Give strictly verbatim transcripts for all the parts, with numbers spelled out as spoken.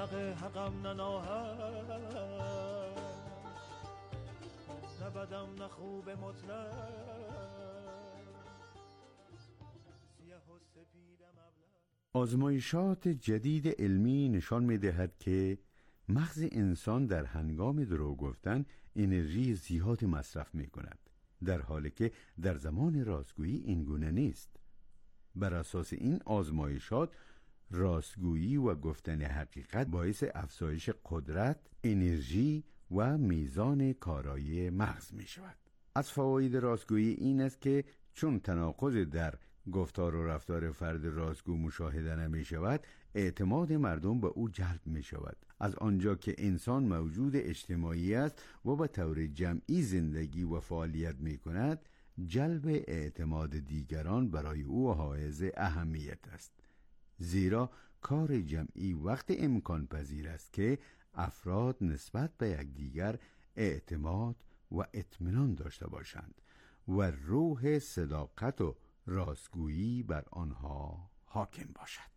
حق حقم نه ناحق، نه بدم نه خوب مطلق، سیاه و سپیدم ابلق. آزمایشات جدید علمی نشان می‌دهد که مغز انسان در هنگام دروغ گفتن انرژی زیادی مصرف می‌کند، در حالی که در زمان راستگویی این گونه نیست. بر اساس این آزمایشات راستگویی و گفتن حقیقت باعث افزایش قدرت، انرژی و میزان کارایی مغز می‌شود. از فواید راستگویی این است که چون تناقض در گفتار و رفتار فرد راستگو مشاهده نمی شود، اعتماد مردم به او جلب می شود. از آنجا که انسان موجود اجتماعی است و به طور جمعی زندگی و فعالیت می کند، جلب اعتماد دیگران برای او حائز اهمیت است، زیرا کار جمعی وقت امکان پذیر است که افراد نسبت به یکدیگر اعتماد و اطمینان داشته باشند و روح صداقت و راستگویی بر آنها حاکم باشد.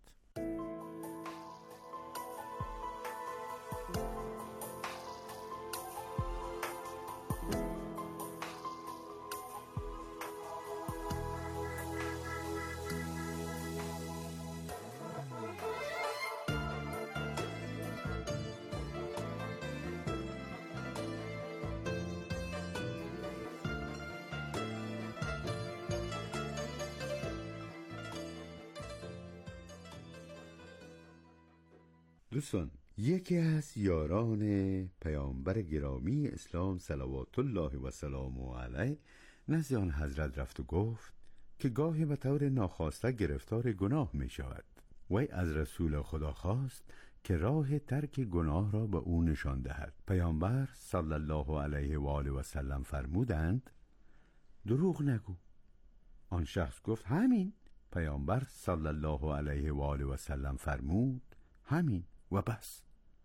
دوستان، یکی از یاران پیامبر گرامی اسلام صلوات الله و سلامه علیه نزد آن حضرت رفت و گفت که گاهی به طور ناخواسته گرفتار گناه می شود. وی از رسول خدا خواست که راه ترک گناه را به او نشان دهد. پیامبر صلی الله علیه و آله و سلم فرمودند دروغ نگو. آن شخص گفت همین. پیامبر صلی الله علیه و آله و سلم فرمود همین و بس.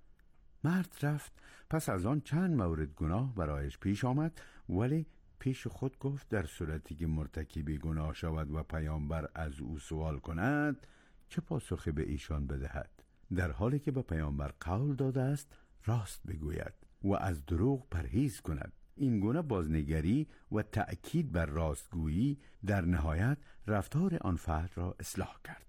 مرد رفت. پس از آن چند مورد گناه برایش پیش آمد، ولی پیش خود گفت در صورتی که مرتکب گناه شود و پیامبر از او سوال کند چه پاسخی به ایشان بدهد؟ در حالی که به پیامبر قول داده است راست بگوید و از دروغ پرهیز کند. این گونه بازنگری و تأکید بر راستگویی در نهایت رفتار آن فرد را اصلاح کرد.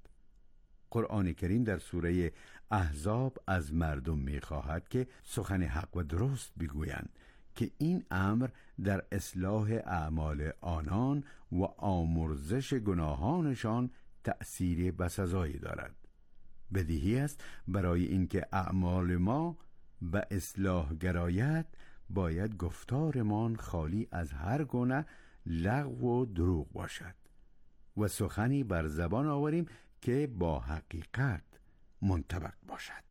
قرآن کریم در سوره احزاب از مردم می‌خواهد که سخن حق و درست بگویند که این امر در اصلاح اعمال آنان و آمرزش گناهانشان تأثیر بسزایی دارد. بدیهی است برای اینکه اعمال ما به اصلاح گرایت باید گفتارمان خالی از هر گونه لغو و دروغ باشد و سخنی بر زبان آوریم که با حقیقت منطبق باشد.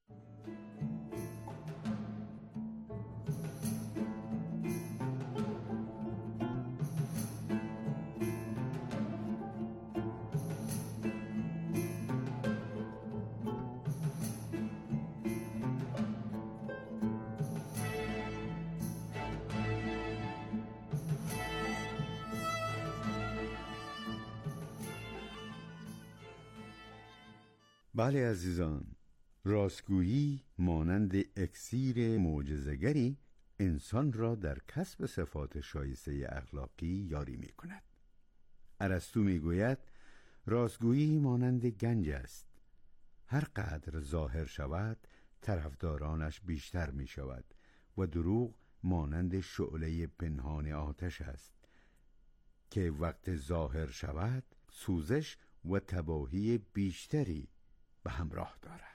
بله عزیزان، راستگویی مانند اکسیر معجزه‌گری انسان را در کسب صفات شایسته اخلاقی یاری می کند. ارسطو می گوید راستگویی مانند گنج است، هر قدر ظاهر شود طرفدارانش بیشتر می شود و دروغ مانند شعله پنهان آتش است که وقت ظاهر شود سوزش و تباهی بیشتری به همراه دارد.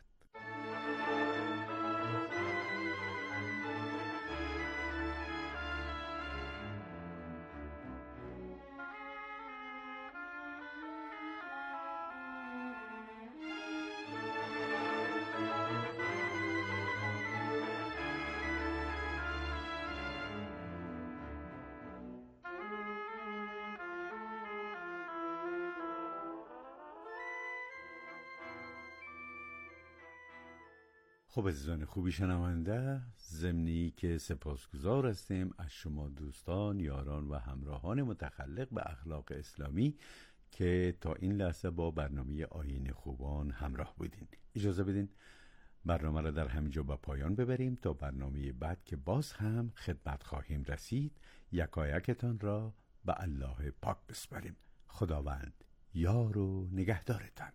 خب عزیزان خوبی شنونده، ضمنی که سپاسگزار هستیم از شما دوستان، یاران و همراهان متخلق به اخلاق اسلامی که تا این لحظه با برنامه آیین خوبان همراه بودین. اجازه بدین برنامه را در همینجا به پایان ببریم تا برنامه بعد که باز هم خدمت خواهیم رسید. یکایکتان را به الله پاک بسپاریم. خداوند یار و نگهدارتان.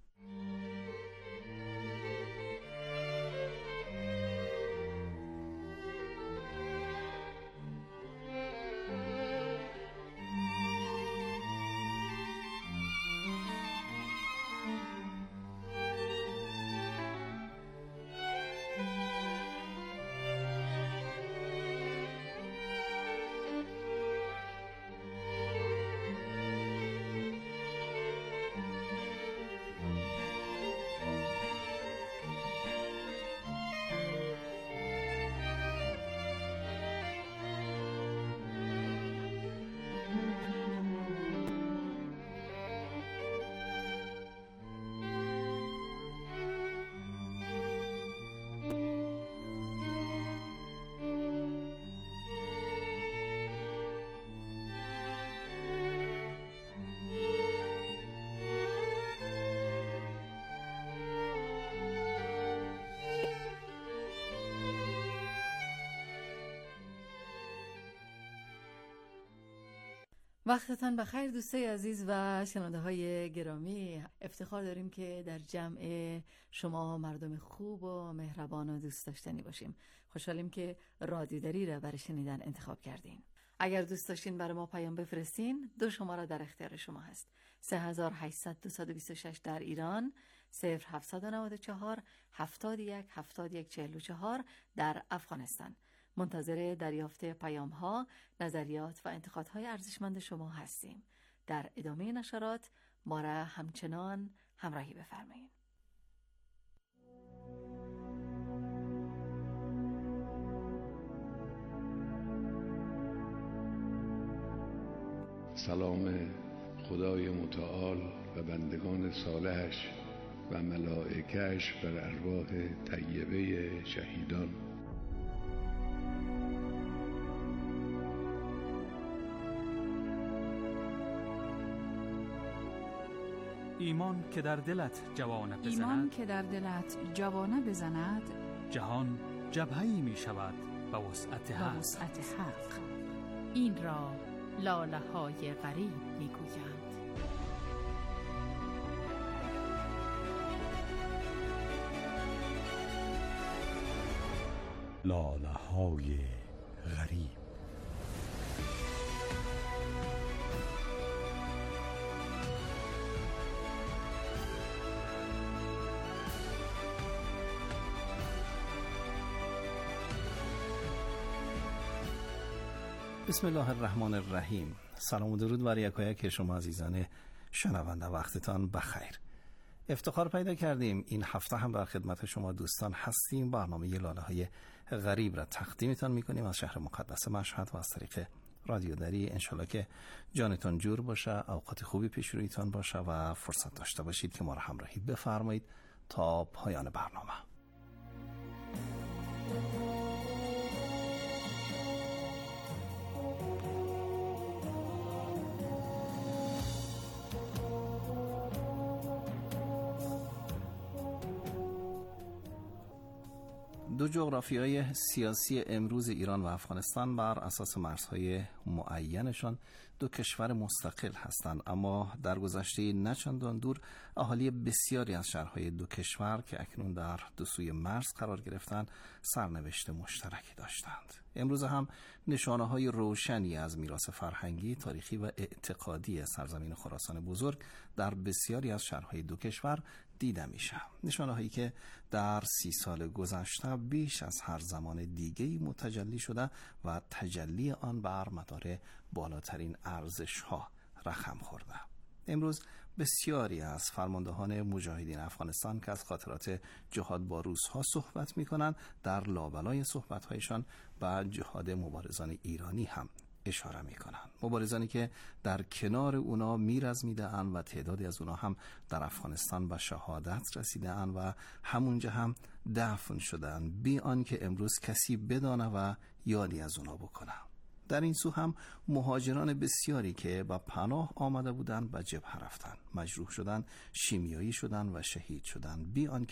وقتتان بخیر دوستای عزیز و شنونده های گرامی. افتخار داریم که در جمع شما مردم خوب و مهربان و دوست داشتنی باشیم. خوشحالیم که رادیودری را برای شنیدن انتخاب کردین. اگر دوست داشتین برای ما پیام بفرستین، دو شماره در اختیار شما هست: سه هزار و هشتصد دویست و بیست و شش در ایران، صفر هفتصد و نود و چهار هفتاد و یک هفتاد و یک چهل و چهار در افغانستان. منتظر دریافت پیام‌ها، نظریات و انتقادهای ارزشمند شما هستیم. در ادامه نشرات ما را همچنان همراهی بفرمایید. سلام خدای متعال و بندگان صالحش و ملائکه‌اش بر ارواح طیبه شهیدان. ایمان که در دلت جوانه بزند، ایمان که در دلت جوانه بزند، جهان جبهه‌ای می شود به وسعت حق. وسعت حق. این را لاله های غریب می گویند. لاله های غریب. بسم الله الرحمن الرحیم. سلام و درود بر یکایک شما عزیزان شنونده. وقتتان بخیر. افتخار پیدا کردیم این هفته هم در خدمت شما دوستان هستیم. برنامه لاله های غریب را تقدیمتان میکنیم از شهر مقدس مشهد و از طریق رادیودری. انشالله که جانتان جور باشه، اوقات خوبی پیش رویتان باشه و فرصت داشته باشید که ما را همراهی بفرمایید تا پایان برنامه. دو جغرافیای سیاسی امروز ایران و افغانستان بر اساس مرزهای معینشان دو کشور مستقل هستند، اما در گذشته نه چندان دور اهالی بسیاری از شهرهای دو کشور که اکنون در دو سوی مرز قرار گرفتند سرنوشت مشترکی داشتند. امروز هم نشانه‌های روشنی از میراث فرهنگی، تاریخی و اعتقادی سرزمین خراسان بزرگ در بسیاری از شهرهای دو کشور دیده میشه. نشانه‌هایی که در سی سال گذشته بیش از هر زمان دیگه‌ای متجلی شده و تجلی آن بر مدار بالاترین ارزش‌ها رقم خورده. امروز بسیاری از فرماندهان مجاهدین افغانستان که از خاطرات جهاد با روس‌ها صحبت می‌کنند، در لابلای صحبت‌هایشان به جهاد مبارزان ایرانی هم اشاره می‌کنند. مبارزانی که در کنار اونا میرزمیده‌اند و تعدادی از اونا هم در افغانستان به شهادت رسیده‌اند و همونجا هم دفن شدند بی آنکه امروز کسی بدانه و یادی از اونا بکنه. در این سو هم مهاجران بسیاری که با پناه آمده بودند به جبهه رفتند، مجروح شدند، شیمیایی شدند و شهید شدند بی آنکه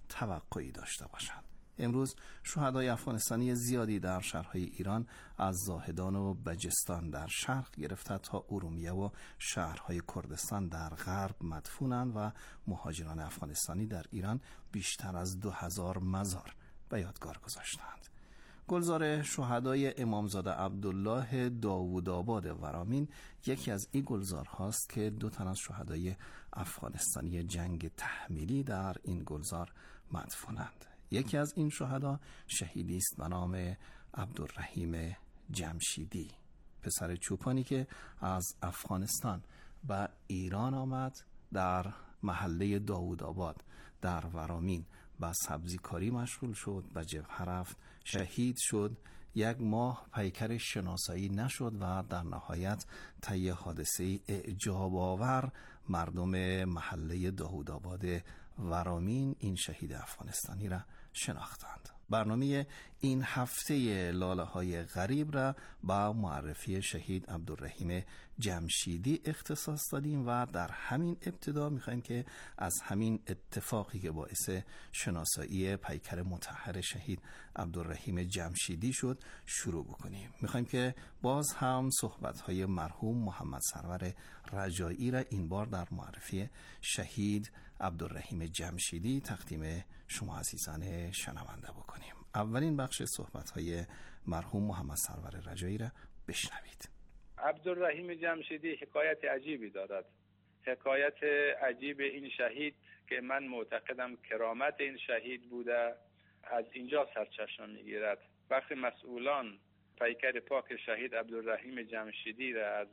توقعی داشته باشند. امروز شهدای افغانستانی زیادی در شهرهای ایران از زاهدان و بجستان در شرق گرفته تا ارومیه و شهرهای کردستان در غرب مدفونند و مهاجران افغانستانی در ایران بیشتر از دو هزار مزار به یادگار گذاشتند. گلزار شهدای امامزاده عبدالله داوودآباد ورامین یکی از این گلزارهاست که دو تن از شهدای افغانستانی جنگ تحمیلی در این گلزار مدفونند. یکی از این شهدا شهیدی است به نام عبدالرحیم جمشیدی، پسر چوپانی که از افغانستان به ایران آمد، در محله داوودآباد در ورامین به سبزیکاری مشغول شد، به جبهه رفت، شهید شد. یک ماه پیکر شناسایی نشد و در نهایت طی حادثه اعجاب آور مردم محله داوودآباد ورامین این شهید افغانستانی را شناختند. برنامه این هفته لاله های غریب را با معرفی شهید عبدالرحیم جمشیدی اختصاص دادیم و در همین ابتدا میخوایم که از همین اتفاقی که باعث شناسایی پیکر مطهر شهید عبدالرحیم جمشیدی شد شروع بکنیم. میخوایم که باز هم صحبت‌های مرحوم محمد سرور رجایی را این بار در معرفی شهید عبدالرحیم جمشیدی تقدیم شما عزیزان شنونده بکنیم. اولین بخش صحبت‌های مرحوم محمد سرور رجایی را بشنوید. عبدالرحیم جمشیدی حکایت عجیبی دارد. حکایت عجیب این شهید که من معتقدم کرامت این شهید بوده از اینجا سرچشمه میگیرد. وقتی مسئولان پیکر پاک شهید عبدالرحیم جمشیدی را از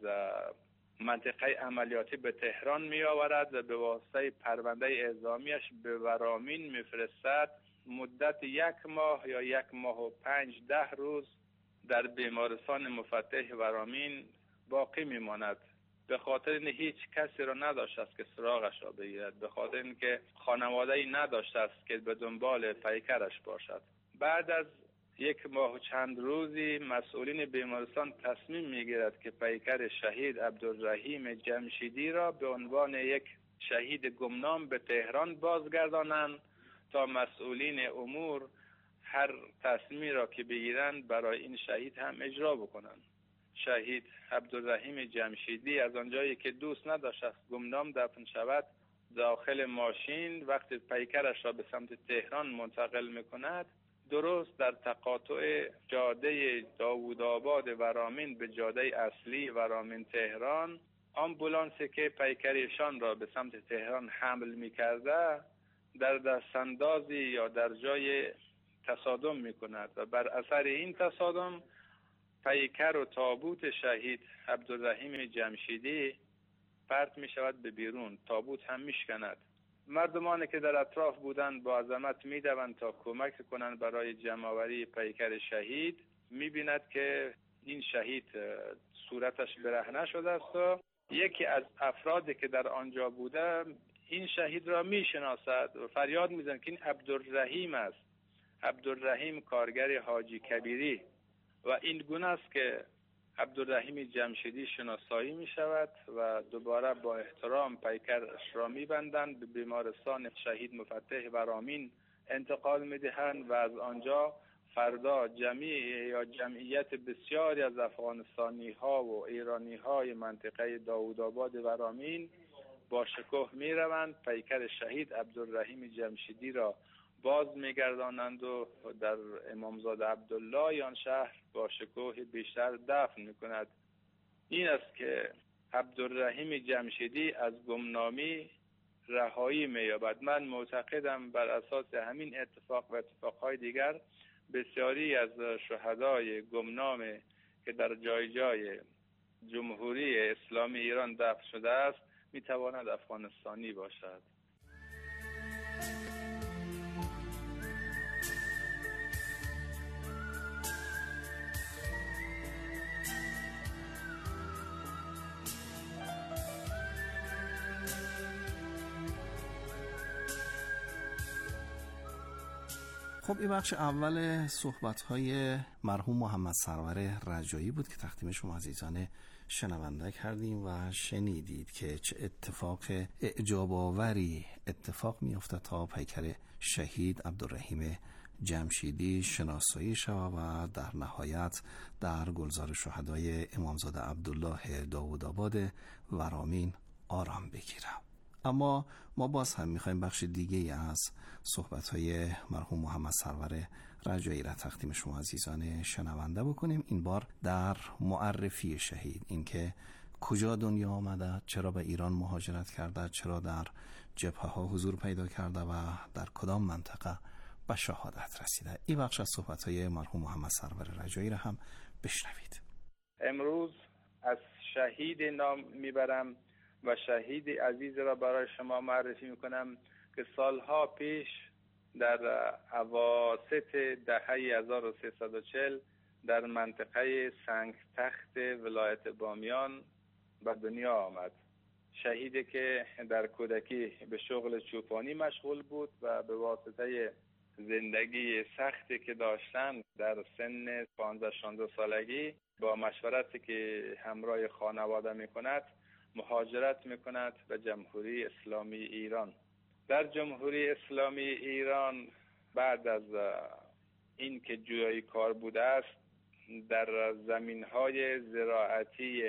منطقه عملیاتی به تهران می آورد و به واسطه پرونده اعزامیش به ورامین میفرستد، مدت یک ماه یا یک ماه و پنج ده روز در بیمارستان مفتح ورامین باقی میماند. به خاطر این هیچ کسی را نداشت است که سراغش را بگیرد، به خاطر اینکه خانواده‌ای نداشت است که به دنبال پیکرش باشد. بعد از یک ماه و چند روزی مسئولین بیمارستان تصمیم میگیرد که پیکر شهید عبدالرحیم جمشیدی را به عنوان یک شهید گمنام به تهران بازگردانند تا مسئولین امور هر تصمیمی را که بگیرند برای این شهید هم اجرا بکنند. شهید عبدالرحیم جمشیدی از آنجایی که دوست نداشت است گمنام دفن شود، داخل ماشین وقتی پیکرش را به سمت تهران منتقل میکند، درست در تقاطع جاده داوودآباد ورامین به جاده اصلی ورامین تهران، آمبولانسی که پیکرشان را به سمت تهران حمل می‌کرده در دستاندازی یا در جای تصادم می‌کند و بر اثر این تصادم پیکر و تابوت شهید عبدالرحیم جمشیدی پرت می‌شود به بیرون، تابوت هم می‌شکند. مردمانی که در اطراف بودند با عظمت می‌دوند تا کمک کنند برای جمع‌آوری پیکر شهید. می‌بیند که این شهید صورتش برهنه شده است و یکی از افرادی که در آنجا بوده این شهید را می‌شناسد و فریاد می‌زند که این عبدالرحیم است، عبدالرحیم کارگر حاجی کبیری. و این گونه است که عبدالرحیم جمشیدی شناسایی می شود و دوباره با احترام پیکرش را می بندند، به بیمارستان شهید مفتح ورامین انتقال می دهند و از آنجا فردا جمعی یا جمعیت بسیاری از افغانستانی ها و ایرانی های منطقه داوودآباد ورامین با شکوه می روند، پیکر شهید عبدالرحیم جمشیدی را باز میگردانند و در امامزاده عبدالله یان شهر با شکوه بیشتر دفن میکند. این است که عبدالرحیم جمشیدی از گمنامی رهایی مییابد. من معتقدم بر اساس همین اتفاق و اتفاقهای دیگر بسیاری از شهدای گمنام که در جای جای جمهوری اسلامی ایران دفن شده است میتواند افغانستانی باشد. خب این بخش اول صحبت‌های مرحوم محمد سرور رجایی بود که تقدیم شما عزیزان شنونده کردیم و شنیدید که چه اتفاق اعجاب آوری اتفاق می‌افتد تا پیکر شهید عبدالرحیم جمشیدی شناسایی شود و در نهایت در گلزار شهدای امامزاده عبدالله داوودآباد ورامین آرام بگیره. اما ما باز هم میخوایم بخش دیگه از صحبت‌های مرحوم محمد سرور رجایی را تقدیم شما عزیزان شنونده بکنیم. این بار در معرفی شهید، اینکه کجا دنیا آمده، چرا به ایران مهاجرت کرده، چرا در جبهه ها حضور پیدا کرده و در کدام منطقه به شهادت رسیده. این بخش از صحبت‌های مرحوم محمد سرور رجایی را هم بشنوید. امروز از شهید نام میبرم و شهید عزیز را برای شما معرفی میکنم که سالها پیش در اواسط دهه هزار و سیصد و چهل در منطقه سنگ تخت ولایت بامیان به دنیا آمد. شهیدی که در کودکی به شغل چوپانی مشغول بود و به واسطه زندگی سختی که داشتن در سن پانزده شانزده سالگی با مشورتی که همراه خانواده میکند مهاجرت میکند به جمهوری اسلامی ایران. در جمهوری اسلامی ایران بعد از این که جویای کار بوده است در زمینهای زراعتی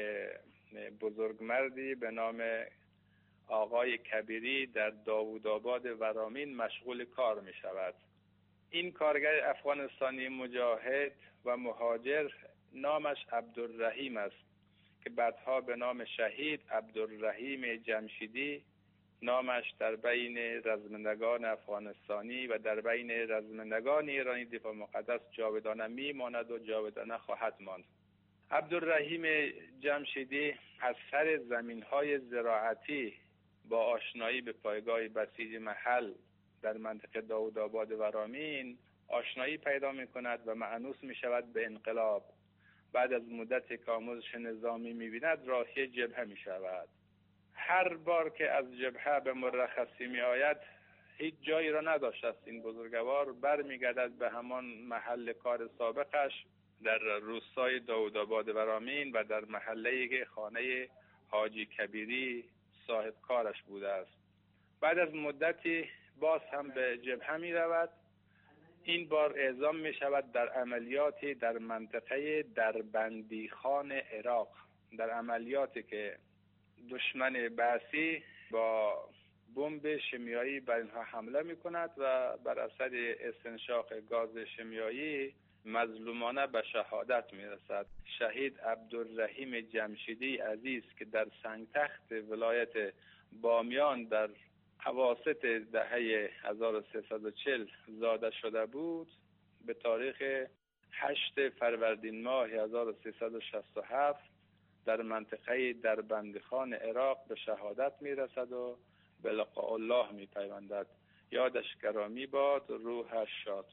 بزرگمردی به نام آقای کبیری در داوودآباد ورامین مشغول کار می شود. این کارگر افغانستانی مجاهد و مهاجر نامش عبدالرحیم است که بعدها به نام شهید عبدالرحیم جمشیدی نامش در بین رزمندگان افغانستانی و در بین رزمندگان ایرانی دفاع مقدس جاودانه میماند و جاودانه خواهد ماند. عبدالرحیم جمشیدی از سر زمینهای زراعتی با آشنایی به پایگاه بسیج محل در منطقه داوودآباد ورامین آشنایی پیدا می کند و مأنوس می شود به انقلاب. بعد از مدت که آموزش نظامی می بیند راهی جبهه می شود. هر بار که از جبهه به مرخصی می آید هیچ جایی را نداشته است این بزرگوار، بر می گردد به همان محل کار سابقش در روستای داوودآباد ورامین و در محله‌ای که خانه حاجی کبیری صاحب کارش بوده است. بعد از مدتی باز هم به جبهه می رود. این بار اعزام می شود در عملیاتی در منطقه دربندی خان عراق، در عملیاتی که دشمن بعثی با بمب شیمیایی بر اینها حمله می کند و بر اثر استنشاق گاز شیمیایی مظلومانه به شهادت می رسد. شهید عبدالرحیم جمشیدی عزیز که در سنگتخت ولایت بامیان در اواسط دهه هزار و سیصد و چهل زاده شده بود، به تاریخ هشت فروردین ماه هزار و سیصد و شصت و هفت در منطقه دربندخان عراق به شهادت می رسد و به لقاء الله می پیوندد. یادش گرامی باد، روحش شاد.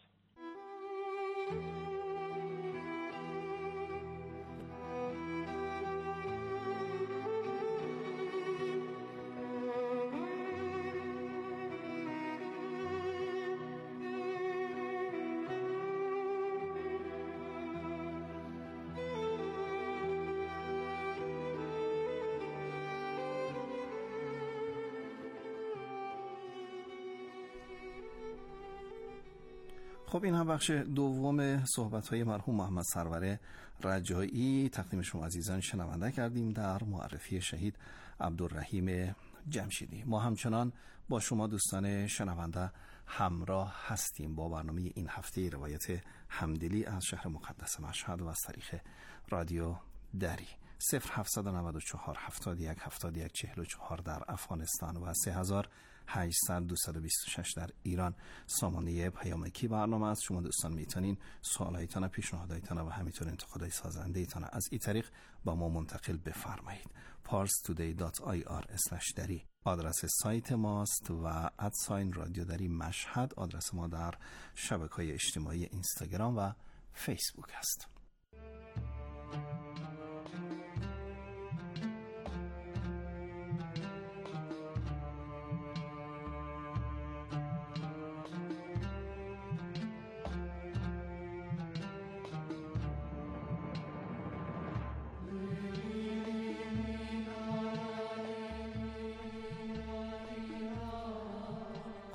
خب این هم بخش دوم صحبت‌های مرحوم محمد سرور رجایی تقدیم شما عزیزان شنونده کردیم در معرفی شهید عبدالرحیم جمشیدی. ما همچنان با شما دوستان شنونده همراه هستیم با برنامه این هفته روایت همدلی از شهر مقدس مشهد و از طریق رادیو دری. صفر هفتصد و نود و چهار هفتاد و یک هفتاد و یک چهل و چهار در افغانستان و سه هزار و هشتصد دویست و بیست و شش در ایران سامانه پیامکی برنامه است. شما دوستان میتونین سوالایتان، پیشنهادایتان و همینطور انتقادهای سازنده ایتان از این طریق با ما منتقل بفرمایید. پارس تودی دات آی آر اسلش دری آدرس سایت ماست و ادساین رادیو دری مشهد آدرس ما در شبکه‌های اجتماعی اینستاگرام و فیسبوک است.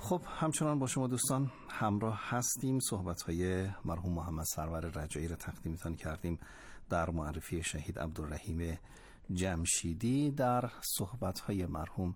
خب همچنان با شما دوستان همراه هستیم. صحبت‌های مرحوم محمد سرور رجایی را تقدیمتان کردیم در معرفی شهید عبدالرحیم جمشیدی. در صحبت‌های مرحوم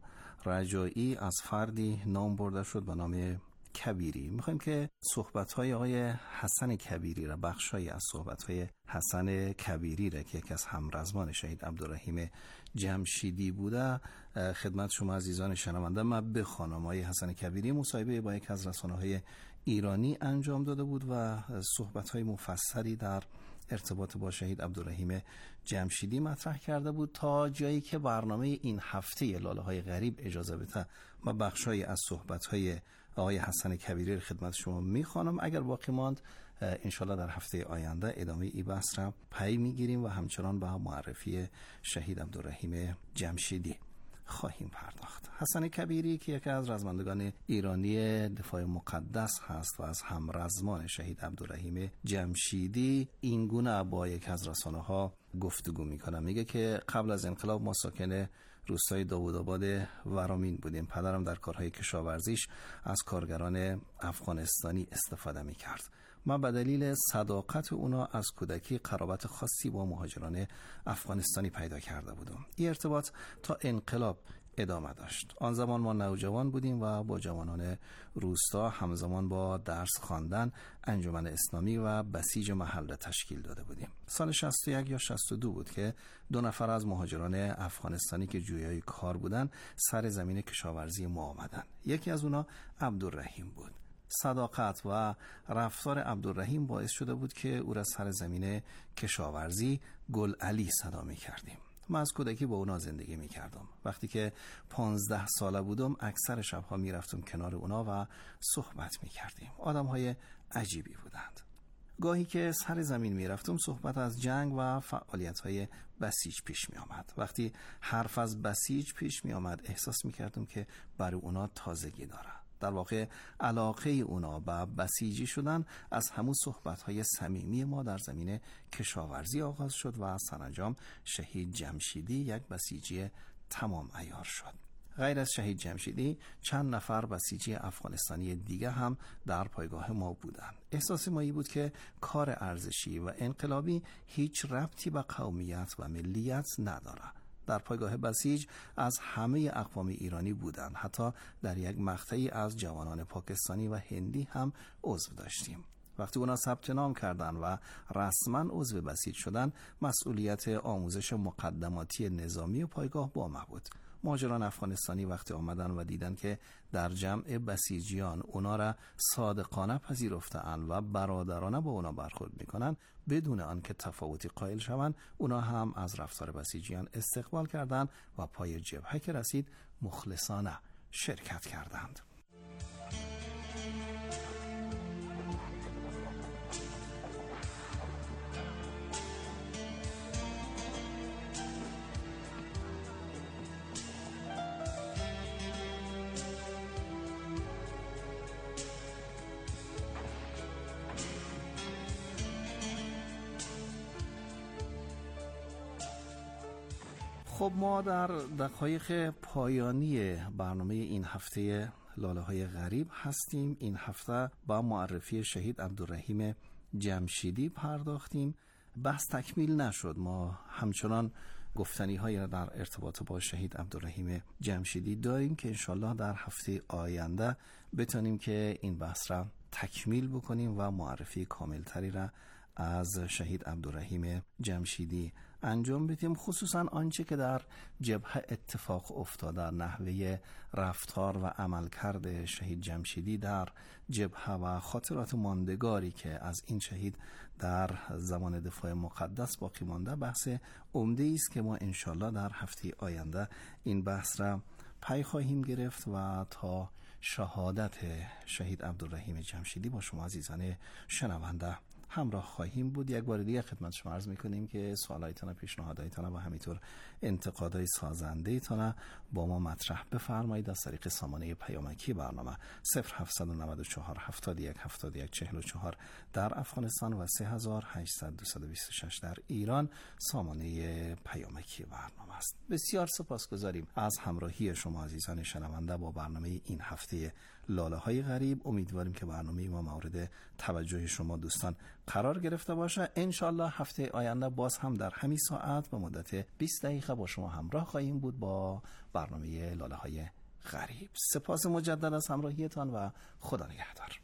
رجایی از فردی نام برده شد به نام کبیری. میخوایم که صحبت‌های آقای حسن کبیری را، بخشایی از صحبت‌های حسن کبیری را که یکی از همرزمان شهید عبدالرحیم جمشیدی بوده خدمت شما عزیزان شنونده من بخوانم. آقای حسن کبیری مصاحبه با یک از رسانه‌های ایرانی انجام داده بود و صحبت‌های مفصلی در ارتباط با شهید عبدالرحیم جمشیدی مطرح کرده بود، تا جایی که برنامه این هفته لاله‌های غریب اجازه بده و بخشایی از صحبت‌های آقای حسن کبیری رو خدمت شما میخوانم. اگر باقی ماند انشالله در هفته آینده ادامه ای بحث را پی میگیریم و همچنان به معرفی شهید عبدالرحیم جمشیدی خواهیم پرداخت. حسن کبیری که یکی از رزمندگان ایرانی دفاع مقدس هست و از همرزمان شهید عبدالرحیم جمشیدی این گونه با یک از رسانه ها گفتگو میکنه. میگه که قبل از انقلاب ما ساکن روستای داوودآباد ورامین بودیم. پدرم در کارهای کشاورزیش از کارگران افغانستانی استفاده میکرد. من به دلیل صداقت اونا از کودکی قرابت خاصی با مهاجران افغانستانی پیدا کرده بودم. این ارتباط تا انقلاب ادامه داشت. آن زمان ما نوجوان بودیم و با جوانان روستا همزمان با درس خواندن انجمن اسلامی و بسیج محل تشکیل داده بودیم. سال شصت و یک یا شصت و دو بود که دو نفر از مهاجران افغانستانی که جویای کار بودن سر زمین کشاورزی ما آمدن. یکی از اونا عبدالرحیم بود. صداقت و رفتار عبدالرحیم باعث شده بود که او را سر زمین کشاورزی گل علی صدا می کردیم. من از کودکی با اونا زندگی می کردم. وقتی که پانزده ساله بودم اکثر شبها می رفتم کنار اونا و صحبت می کردیم. آدم های عجیبی بودند. گاهی که سر زمین می رفتم صحبت از جنگ و فعالیت های بسیج پیش می آمد. وقتی حرف از بسیج پیش می آمد احساس می کردم که برای اونا تازگی داره. در واقع علاقه اونا به بسیجی شدن از همون صحبت‌های صمیمی ما در زمینه کشاورزی آغاز شد و سرانجام شهید جمشیدی یک بسیجی تمام عیار شد. غیر از شهید جمشیدی چند نفر بسیجی افغانستانی دیگه هم در پایگاه ما بودند. احساس ما این بود که کار ارزشی و انقلابی هیچ ربطی به قومیت و ملیت نداره. در پایگاه بسیج از همه اقوام ایرانی بودند. حتی در یک مقطعی از جوانان پاکستانی و هندی هم عضو داشتیم. وقتی اونا ثبت نام کردند و رسما عضو بسیج شدند، مسئولیت آموزش مقدماتی نظامی و پایگاه با ما بود. مهاجران افغانستانی وقتی آمدن و دیدن که در جمع بسیجیان اونا را صادقانه پذیرفتند و برادرانه با اونا برخورد میکنن بدون آنکه تفاوتی قائل شوند، اونا هم از رفتار بسیجیان استقبال کردند و پای جبهه که رسید مخلصانه شرکت کردند. خب ما در دقایق پایانی برنامه این هفته لاله های غریب هستیم. این هفته با معرفی شهید عبدالرحیم جمشیدی پرداختیم. بحث تکمیل نشد. ما همچنان گفتنی هایی در ارتباط با شهید عبدالرحیم جمشیدی داریم که انشالله در هفته آینده بتونیم که این بحث را تکمیل بکنیم و معرفی کامل تری را از شهید عبدالرحیم جمشیدی انجام بدیم، خصوصا آنچه که در جبهه اتفاق افتاده، نحوه رفتار و عملکرد شهید جمشیدی در جبهه و خاطرات ماندگاری که از این شهید در زمان دفاع مقدس باقی مانده بحث عمده است که ما انشالله در هفته آینده این بحث را پی خواهیم گرفت و تا شهادت شهید عبدالرحیم جمشیدی با شما عزیزان شنونده همراه خواهیم بود. یک بار دیگه خدمت شما عرض میکنیم که سوالایتان، پیشنهادایتان و همینطور انتقادهای سازنده‌ایتان با ما مطرح بفرمایید از طریق سامانه پیامکی برنامه صفر هفت نه چهار هفتاد و یک هفتاد و یک چهل و چهار در افغانستان و سه هزار و هشتصد دویست و بیست و شش در ایران سامانه پیامکی برنامه است. بسیار سپاسگزاریم از همراهی شما عزیزان شنونده با برنامه این هفته لاله های غریب. امیدواریم که برنامه ما مورد توجه شما دوستان قرار گرفته باشه. انشالله هفته آینده باز هم در همین ساعت به مدت بیست دقیقه با شما همراه خواهیم بود با برنامه لاله های غریب. سپاس مجدد از همراهیتان و خدا نگهدار.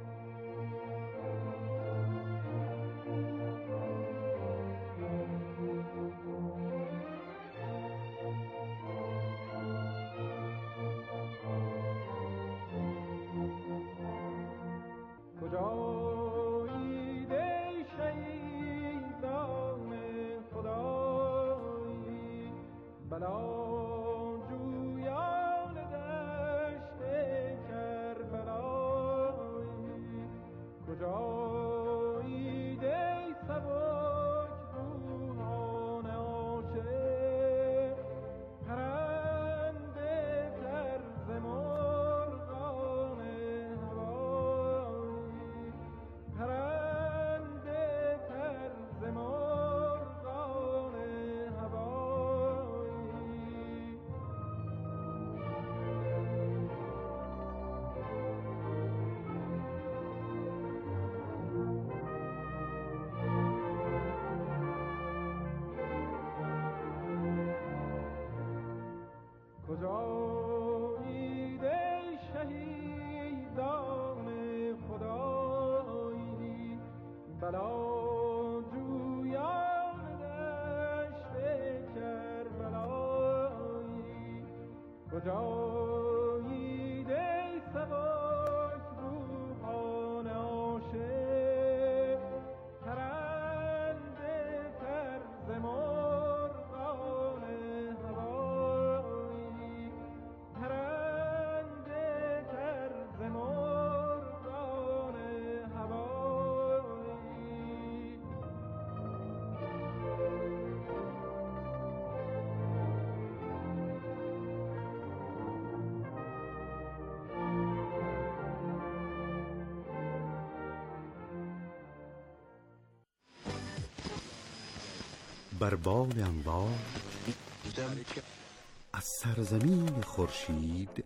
بر بال انوار از سرزمین خورشید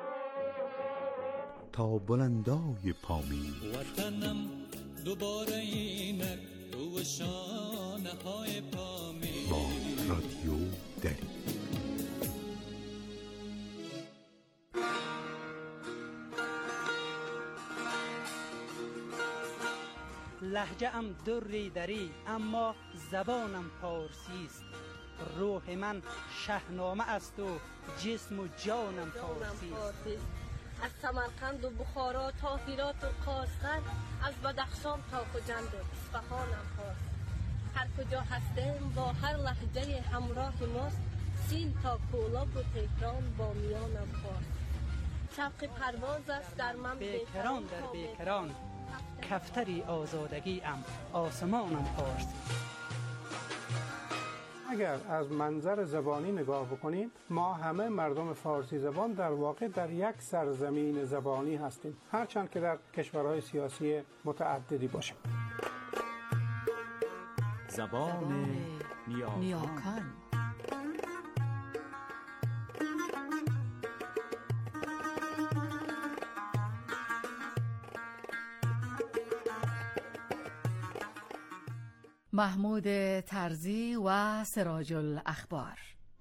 تا بلندای پامین وطنم دوباره اینک رو شانه های پامین با رادیو دری. لهجه ام دری دری اما زبانم پارسی است. روح من شهنامه است و جسم و جانم پارسی است. از سمرقند و بخارا تا هرات و قاشقر، از بدخشان تا خجند و اصفهانم پارسی. هر کجا هستیم با هر لهجه همراه ماست، سین تا کولاب و تهران با میانم پارسی. شوق پرواز است در من بیکران در بیکران، کفتری آزادگی ام آسمانم پارسی. اگر از منظر زبانی نگاه بکنیم، ما همه مردم فارسی زبان در واقع در یک سرزمین زبانی هستیم، هرچند که در کشورهای سیاسی متعددی باشیم. زبان نیاکان. محمود ترزی و سراج الاخبار.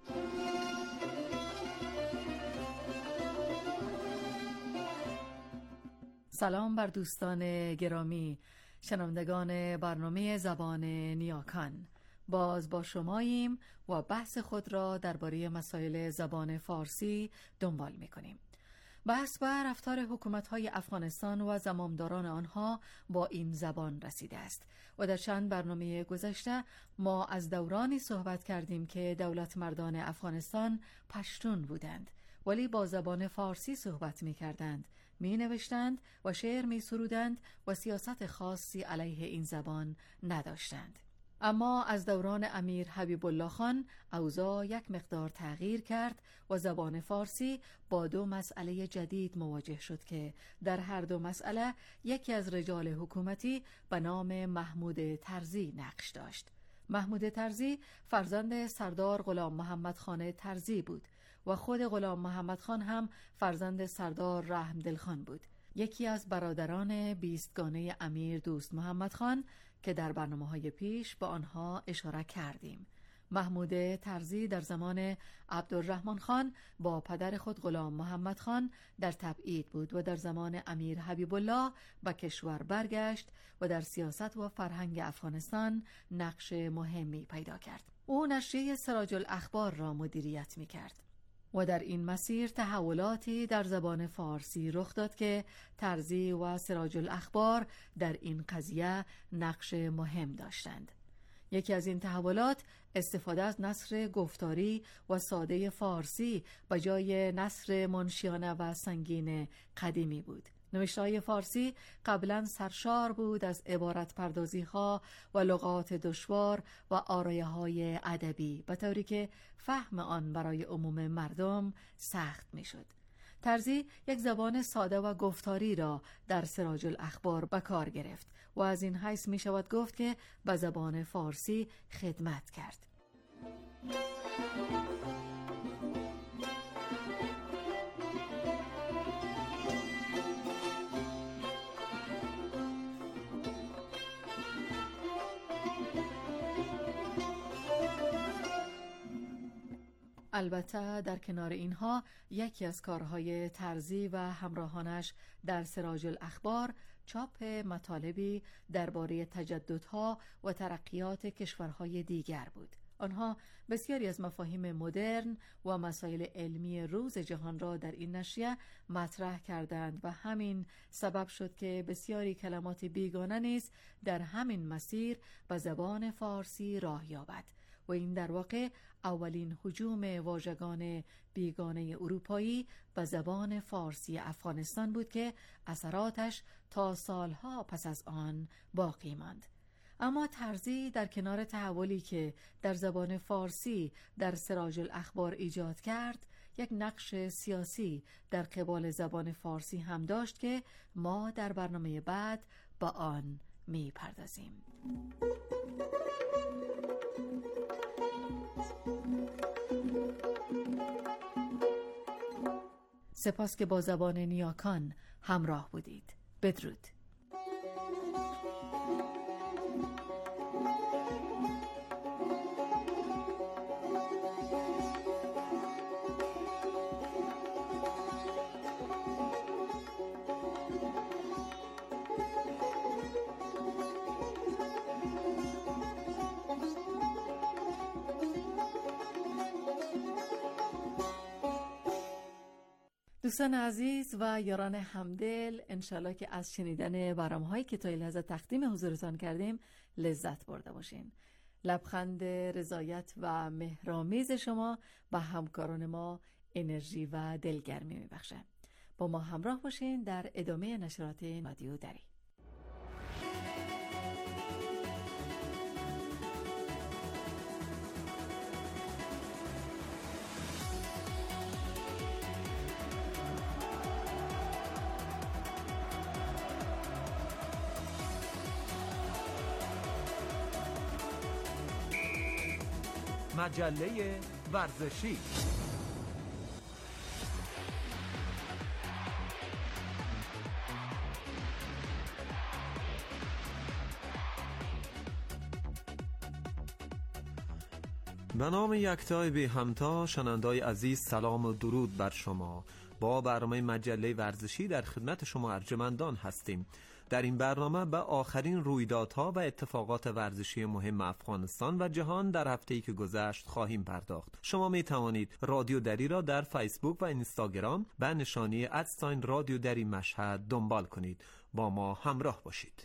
سلام بر دوستان گرامی شنوندگان برنامه زبان نیاکان. باز با شماییم و بحث خود را درباره مسائل زبان فارسی دنبال می‌کنیم. بحث بر رفتار حکومت‌های افغانستان و زمامداران آنها با این زبان رسیده است و در چند برنامه گذشته ما از دورانی صحبت کردیم که دولت مردان افغانستان پشتون بودند ولی با زبان فارسی صحبت می کردند، می نوشتند و شعر می سرودند و سیاست خاصی علیه این زبان نداشتند. اما از دوران امیر حبیب الله خان اوضاع یک مقدار تغییر کرد و زبان فارسی با دو مسئله جدید مواجه شد که در هر دو مسئله یکی از رجال حکومتی به نام محمود طرزی نقش داشت. محمود طرزی فرزند سردار غلام محمد خان طرزی بود و خود غلام محمد خان هم فرزند سردار رحمدل خان بود، یکی از برادران بیستگانه امیر دوست محمد خان که در برنامه‌های پیش با آنها اشاره کردیم. محمود طرزی در زمان عبدالرحمن خان با پدر خود غلام محمد خان در تبعید بود و در زمان امیر حبیب الله به کشور برگشت و در سیاست و فرهنگ افغانستان نقش مهمی پیدا کرد. او نشریه سراج الاخبار را مدیریت می کرد و در این مسیر تحولاتی در زبان فارسی رخ داد که طرزی و سراج الاخبار در این قضیه نقش مهم داشتند. یکی از این تحولات استفاده از نثر گفتاری و ساده فارسی به جای نثر منشیانه و سنگین قدیمی بود. نوشته‌های فارسی قبلا سرشار بود از عبارت پردازی ها و لغات دشوار و آرایه های ادبی، به طوری که فهم آن برای عموم مردم سخت می شد. طرزی یک زبان ساده و گفتاری را در سراج الاخبار به کار گرفت و از این حیث می شود گفت که به زبان فارسی خدمت کرد. البته در کنار اینها یکی از کارهای طرزی و همراهانش در سراج الاخبار چاپ مطالبی درباره تجددها و ترقیات کشورهای دیگر بود. آنها بسیاری از مفاهیم مدرن و مسائل علمی روز جهان را در این نشریه مطرح کردند و همین سبب شد که بسیاری کلمات بیگانه نیز در همین مسیر به زبان فارسی راه یابد و این در واقع اولین هجوم واژگان بیگانه اروپایی به زبان فارسی افغانستان بود که اثراتش تا سالها پس از آن باقی ماند. اما طرزی در کنار تحولی که در زبان فارسی در سراج الاخبار ایجاد کرد، یک نقش سیاسی در قبال زبان فارسی هم داشت که ما در برنامه بعد با آن می پردازیم. سپاس که با زبان نیاکان همراه بودید. بدرود. دوستان عزیز و یاران همدل، انشالله که از شنیدن برنامه‌هایی که تا این لحظه تقدیم حضورتان کردیم لذت برده باشین. لبخند رضایت و مهرآمیز شما به همکاران ما انرژی و دلگرمی میبخشه. با ما همراه باشین در ادامه نشرات رادیو دری. مجله ورزشی. به نام یکتای بی همتا، شنونده‌های عزیز سلام و درود بر شما. با برنامه مجله ورزشی در خدمت شما ارجمندان هستیم. در این برنامه به آخرین رویدادها و اتفاقات ورزشی مهم افغانستان و جهان در هفته‌ای که گذشت خواهیم پرداخت. شما می توانید رادیو دری را در فیسبوک و اینستاگرام به نشانی ادساین رادیو دری مشهد دنبال کنید. با ما همراه باشید.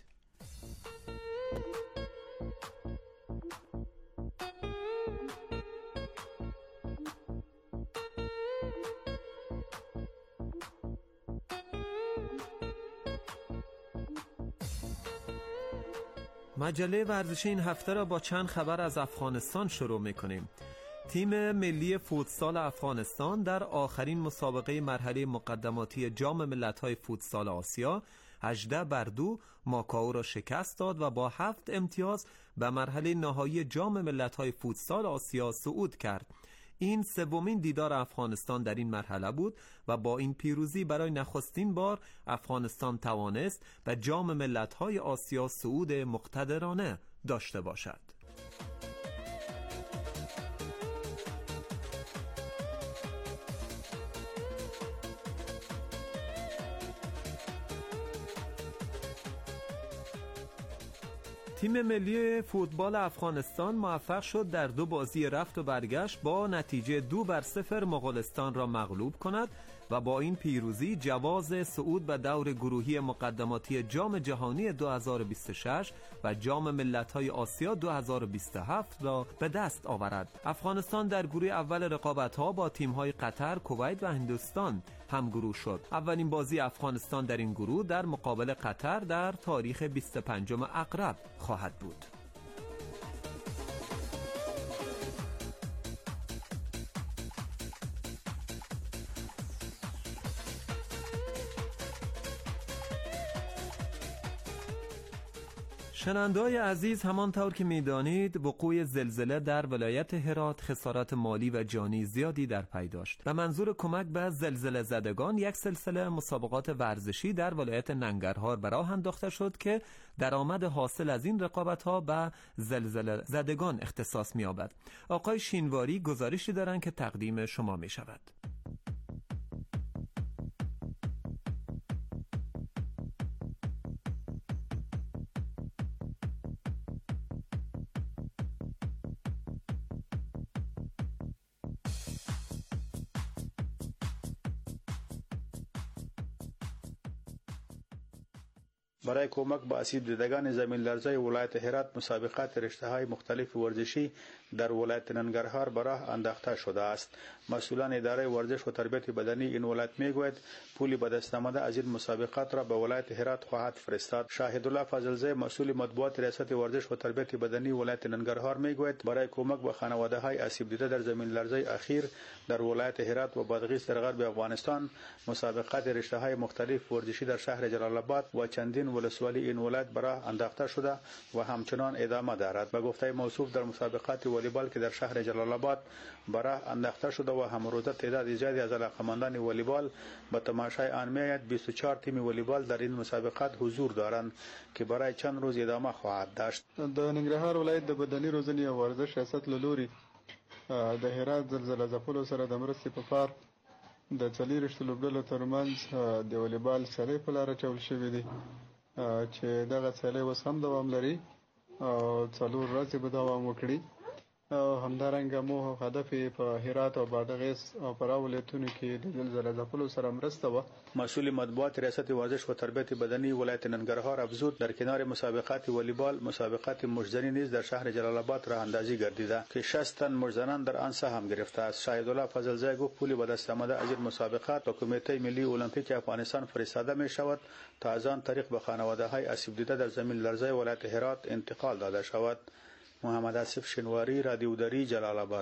مجله ورزشی این هفته را با چند خبر از افغانستان شروع می‌کنیم. تیم ملی فوتسال افغانستان در آخرین مسابقه مرحله مقدماتی جام ملت‌های فوتسال آسیا هجده بر دو ماکائو را شکست داد و با هفت امتیاز به مرحله نهایی جام ملت‌های فوتسال آسیا صعود کرد. این سومین دیدار افغانستان در این مرحله بود و با این پیروزی برای نخستین بار افغانستان توانست به جام ملت‌های آسیا صعود مقتدرانه داشته باشد. تیم ملی فوتبال افغانستان موفق شد در دو بازی رفت و برگشت با نتیجه دو بر صفر مغولستان را مغلوب کند و با این پیروزی جواز صعود به دور گروهی مقدماتی جام جهانی دو هزار و بیست و شش و جام ملت‌های آسیا دو هزار و بیست و هفت را به دست آورد. افغانستان در گروه اول رقابت‌ها با تیم‌های قطر، کویت و هندوستان همگروه شد. اولین بازی افغانستان در این گروه در مقابل قطر در تاریخ بیست و پنجم عقرب خواهد بود. شنونده‌های عزیز، همانطور که می‌دانید وقوع زلزله در ولایت هرات خسارات مالی و جانی زیادی در پی داشت. به منظور کمک به زلزله زدگان یک سلسله مسابقات ورزشی در ولایت ننگرهار به راه انداخته شد که درآمد حاصل از این رقابت‌ها به زلزله زدگان اختصاص می‌یابد. آقای شینواری گزارشی دارند که تقدیم شما می‌شود. برای کمک به آسیب دیدگان زمین لرزه ولایت هرات مسابقات رشته‌های مختلف ورزشی در ولایت ننگرهار به راه انداخته شده است. مسئولان اداره ورزش و تربیت بدنی این ولایت میگوید پولی به دست آمده از این مسابقات را به ولایت هرات خواهد فرستاد. شاهدالله فضلزی مسئول مطبوعات ریاست ورزش و تربیت بدنی ولایت ننگرهار میگوید برای کمک به خانواده‌های آسیب دیده در زمین لرزه اخیر در ولایت هرات و بادغیس در غرب افغانستان مسابقات رشته‌های مختلف ورزشی در شهر جلال آباد و چندین ولسوالی این ولایت به راه انداخته شده و همچنان ادامه دارد. به گفته موصوف در مسابقات والیبال که در شهر جلال آباد به راه انداخته شده و همروزه تعداد زیادی از علاقه‌مندان والیبال به تماشای آن میآید، بیست و چهار تیم والیبال در این مسابقات حضور دارند که برای چند روز ادامه خواهد داشت. د ننګرهار ولایت د بدني روزنې او ورزش ریاست له لوري د هرات زلزله ځپلو سره د مرستې په پار د څلېرویشتو لوبډلو ترمنځ د والیبال سیالۍ په لاره اچول شوې دي چې دغه سیالۍ اوس هم دوام لري او څلور ورځې به دوام وکړي. همدارنګه مو هدف په هرات او بادغیس او پر ولایتونو کې د زلزله ځپلو سره مرسته و. مسئول مطبوعات ریاست ورزش و تربیت بدنی ولایت ننگرهار افزود در کنار مسابقات والیبال مسابقات مجزنی نیز در شهر جلال آباد راه اندازی گردیده که شصت تن مجزنان در آن سهم گرفته است. شاهدالله فضلزی گفت پولی به دست آمده از این مسابقات به کمیته ملی المپیک افغانستان فرستاده می شود تا از آن طریق به خانواده‌های آسیب دیده در زمین لرزه ولایت هرات انتقال داده شود. محمد آصف شینواری، رادیو دری، جلال آباد.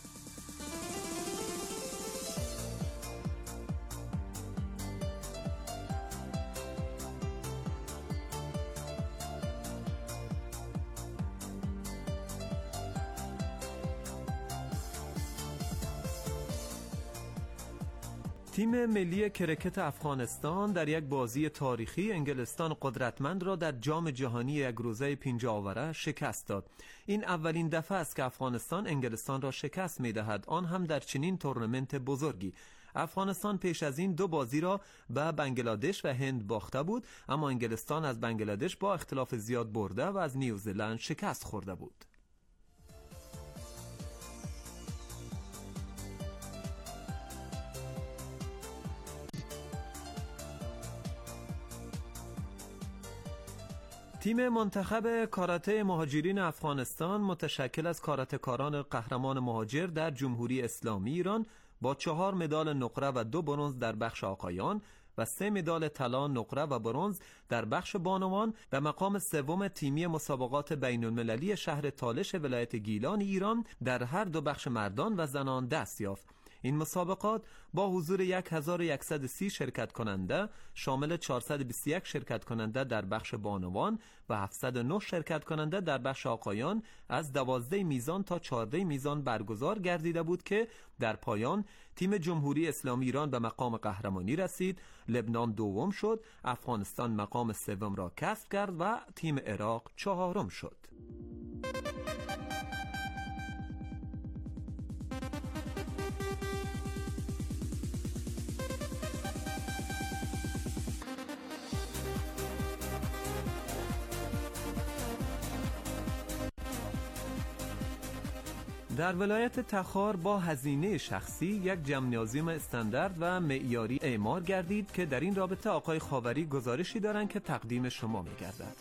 تیم ملی کرکت افغانستان در یک بازی تاریخی انگلستان قدرتمند را در جام جهانی یک روزه پنج آوره شکست داد. این اولین دفعه است که افغانستان انگلستان را شکست می‌دهد، آن هم در چنین تورنمنت بزرگی. افغانستان پیش از این دو بازی را به بنگلادش و هند باخته بود، اما انگلستان از بنگلادش با اختلاف زیاد برده و از نیوزلند شکست خورده بود. تیم منتخب کاراته مهاجرین افغانستان متشکل از کاراته‌کاران قهرمان مهاجر در جمهوری اسلامی ایران با چهار مدال نقره و دو برنز در بخش آقایان و سه مدال طلا، نقره و برنز در بخش بانوان و مقام سوم تیمی مسابقات بین المللی شهر تالش ولایت گیلان ایران در هر دو بخش مردان و زنان دست یافت. این مسابقات با حضور هزار و صد و سی شرکت کننده شامل چهارصد و بیست و یک شرکت کننده در بخش بانوان و هفتصد و نه شرکت کننده در بخش آقایان از دوازده میزان تا چهارده میزان برگزار گردیده بود که در پایان تیم جمهوری اسلامی ایران به مقام قهرمانی رسید، لبنان دوم شد، افغانستان مقام سوم را کسب کرد و تیم عراق چهارم شد. در ولایت تخار با هزینه شخصی یک ژیمنازیوم استاندارد و معیاری اعمار گردید که در این رابطه آقای خاوری گزارشی دارند که تقدیم شما می‌گردد.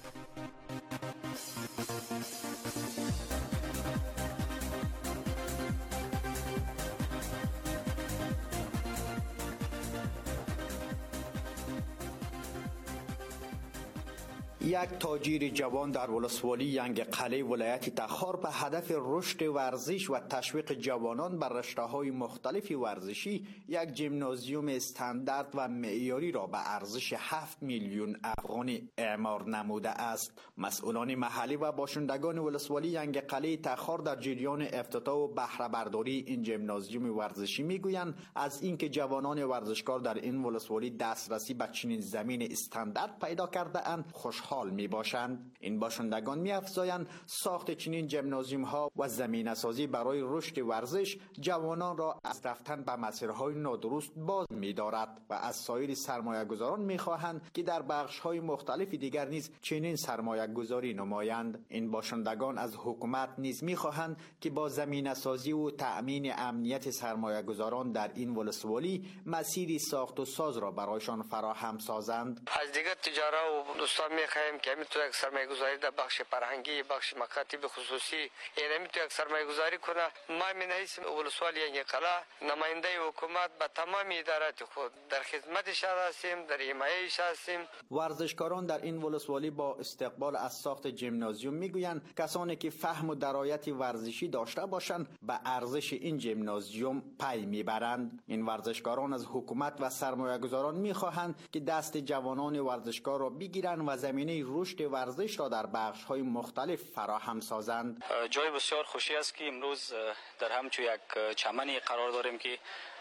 یک تاجر جوان در ولسوالی ینگ قلعه ولایت تخار به هدف رشد ورزش و تشویق جوانان بر رشته‌های مختلف ورزشی یک ژیمنازیوم استاندارد و معیاری را به ارزش هفت میلیون افغانی اعمار نموده است. مسئولان محلی و باشندگان ولسوالی ینگ قلعه تخار در جریان افتتاح و بهره برداری این ژیمنازیوم ورزشی میگویند از اینکه جوانان ورزشکار در این ولسوالی دسترسی به چنین زمین استاندارد پیدا کرده اند خوشحال می باشند. این باشندگان می افزایند ساخت چنین ژیمنازیوم ها و زمینه سازی برای رشد ورزش جوانان را از رفتن به مسیرهای نادرست باز می دارد و از سایر سرمایه گذاران می خواهند که در بخش های مختلف دیگر نیز چنین سرمایه گذاری نمایند. این باشندگان از حکومت نیز می خواهند که با زمینه سازی و تأمین امنیت سرمایه گذاران در این ولسوالی مسیری ساخت و ساز را برایشان فراهم سازند. از دیگر تجارت و دوستان می خواهیم که میتونه یک سرمایه گذاری در بخش فرهنگی، بخش مکاتب خصوصی اینه میتونه یک سرمایه گذاری کنه. ما من حیث ولسوالی ینگ قلعه نماینده حکومت به تمام ادارات خود در خدمتش هستیم، در حمایتش هستیم. ورزشکاران در این ولسوالی با استقبال از ساخت ژیمنازیوم میگویند کسانی که فهم و درایت ورزشی داشته باشند به ارزش این ژیمنازیوم پی میبرند. این ورزشکاران از حکومت و سرمایه گذاران میخواهند که دست جوانان ورزشکار را بگیرند و زمینه رشد ورزش را در بخش‌های مختلف فراهم سازند. جای بسیار خوشی است که امروز در همچون یک چمنی قرار داریم که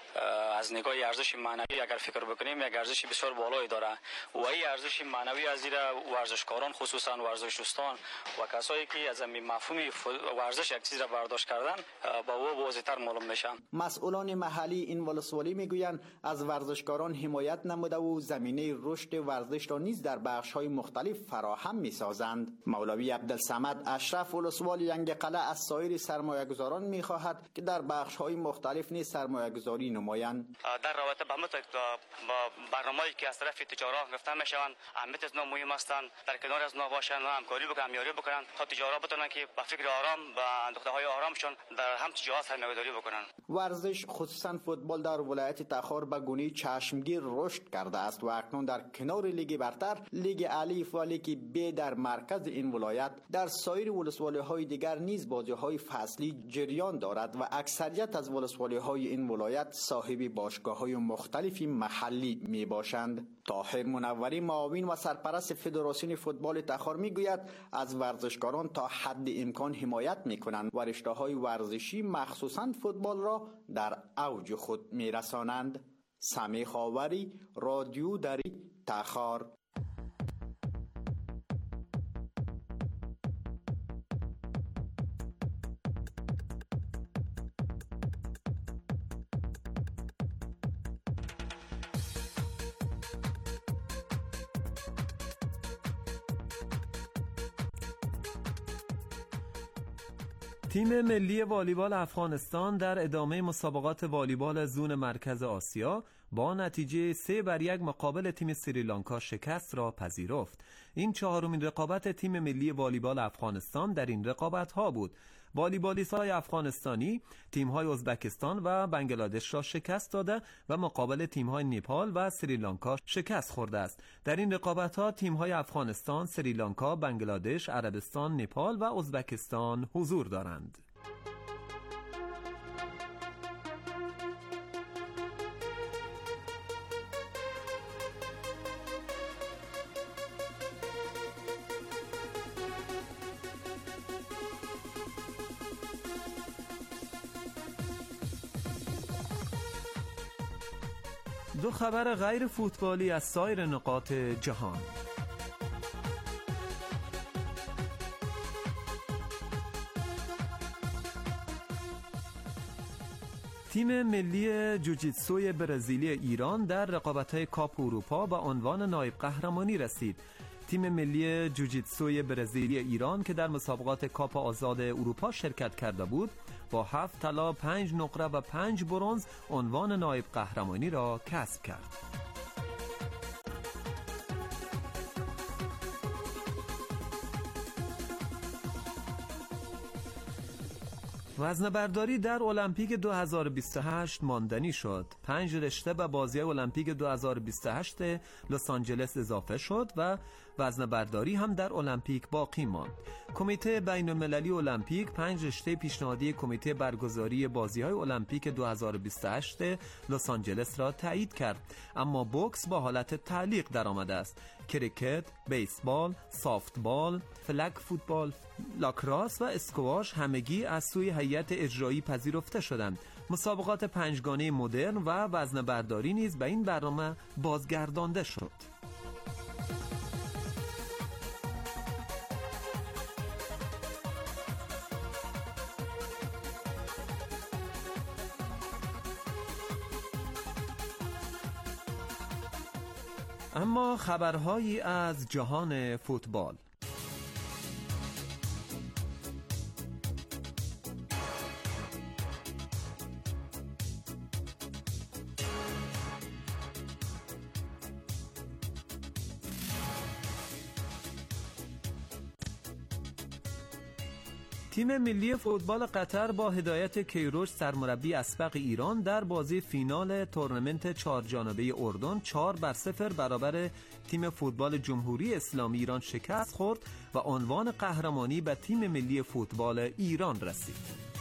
از نگاه ارزش معنوی اگر فکر بکنیم یک ارزش بسیار بالایی داره و این ارزش معنوی از زیر ورزشکاران خصوصا ورزش دوستان و کسایی که از این مفهوم ورزش یک چیز را برداشت کردن با او واضح‌تر معلوم میشن. مسئولان محلی این ولسوالی میگویند از ورزشکاران حمایت نموده و زمینه رشد ورزش را نیز در بخش‌های مختلف فراهم می‌سازند. مولوی عبدالصمد اشرف ولسوالی ینگ قلعه از سایر سرمایه‌گذاران می‌خواهد که در بخش‌های مختلف نیز سرمایه‌گذاری در رابطه با با برنامه‌ای که از طرف تجارت گرفته میشوند اهمیت از نو مهم هستند در کنار از نو باشند و همکاری بکنن همیاری بکنن تا تجارت بتونن که با فکر آرام و اندوخته‌های آرامشون در هم تجارت سرمایه‌گذاری بکنن. ورزش خصوصا فوتبال در ولایت تخار به گونه چشمگیر رشد کرده است و اکنون در کنار لیگ برتر لیگ الف و لیگ ب در مرکز این ولایت در سایر ولسوالی‌های دیگر نیز بازی‌های فصلی جریان دارد و اکثریت از ولسوالی‌های این ولایت صاحب باشگاه‌های مختلفی محلی می باشند. طاهر منوری معاون و سرپرست فدراسیون فوتبال تخار می گوید از ورزشکاران تا حد امکان حمایت می کنند و رشته‌های ورزشی مخصوصاً فوتبال را در اوج خود می رسانند. سمی خاوری، رادیو دری، تخار. تیم ملی والیبال افغانستان در ادامه مسابقات والیبال زون مرکز آسیا با نتیجه سه بر یک مقابل تیم سریلانکا شکست را پذیرفت. این چهارمین رقابت تیم ملی والیبال افغانستان در این رقابت ها بود. والیبالیست‌های افغانستانی تیم‌های ازبکستان و بنگلادش را شکست داده و مقابل تیم‌های نپال و سریلانکا شکست خورده است. در این رقابت‌ها تیم‌های افغانستان، سریلانکا، بنگلادش، عربستان، نپال و ازبکستان حضور دارند. دو خبر غیر فوتبالی از سایر نقاط جهان. تیم ملی جوجیتسوی برزیلی ایران در رقابت‌های کاپ اروپا به عنوان نایب قهرمانی رسید. تیم ملی جوجیتسوی برزیلی ایران که در مسابقات کاپ آزاد اروپا شرکت کرده بود با هفت طلا، پنج نقره و پنج برنز عنوان نایب قهرمانی را کسب کرد. وزنه‌برداری در المپیک دو هزار و بیست و هشت ماندنی شد. پنج رشته به بازی‌های المپیک دو هزار و بیست و هشت لس آنجلس اضافه شد و وزنه‌برداری هم در المپیک باقی ماند. کمیته بین‌المللی المپیک پنج رشته پیشنهادی کمیته برگزاری بازی‌های المپیک دو هزار و بیست و هشت لس آنجلس را تایید کرد، اما بوکس با حالت تعلیق درآمده است. کریکت، بیسبال، سافتبال، فلگ فوتبال، لاکراس و اسکواش همگی از سوی هیئت اجرایی پذیرفته شدند. مسابقات پنجگانه مدرن و وزنه‌برداری نیز به این برنامه بازگردانده شد. اما خبرهایی از جهان فوتبال. تیم ملی فوتبال قطر با هدایت کیروش سرمربی اسبق ایران در بازی فینال تورنمنت چهار جانبه اردن چهار بر صفر برابر تیم فوتبال جمهوری اسلامی ایران شکست خورد و عنوان قهرمانی به تیم ملی فوتبال ایران رسید.